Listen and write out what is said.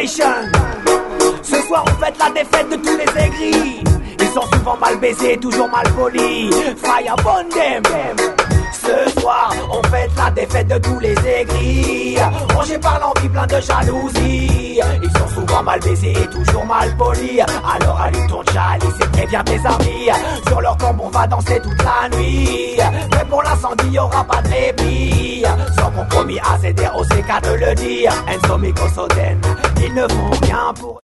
Nation. Ce soir on fête la défaite de tous les aigris. Ils sont souvent mal baisés, toujours mal polis. Fire upon them. Ce soir, on fête la défaite de tous les aigris. Rongés par l'envie, plein de jalousie. Ils sont souvent mal baisés et toujours mal polis. Alors allume ton chalice et préviens tes amis. Sur leur tombe, on va danser toute la nuit. Mais pour l'incendie, y'aura pas de répit. Sans compromis, ACDR, OCK de le dire. Enzo, Miko, Soden, ils ne font rien pour...